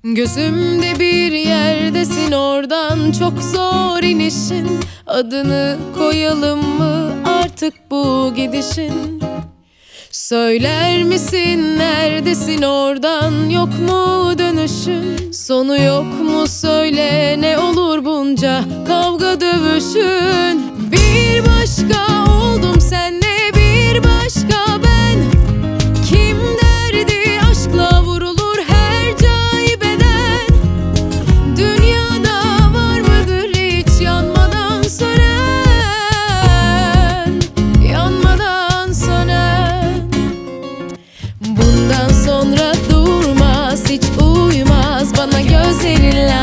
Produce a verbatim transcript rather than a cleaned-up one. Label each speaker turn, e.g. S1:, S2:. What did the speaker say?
S1: Gözümde bir yerdesin, oradan çok zor inişin. Adını koyalım mı artık bu gidişin? Söyler misin neredesin, oradan yok mu dönüşün? Sonu yok mu söyle, ne olur bunca kavga dövüşün? Bir başka oldum senle, bir başka ben. Kim derdi aşkla vurulur her caibeden? Dünyada var mıdır hiç yanmadan sönen, yanmadan sönen? Bundan sonra durmaz, hiç uymaz bana gözlerinle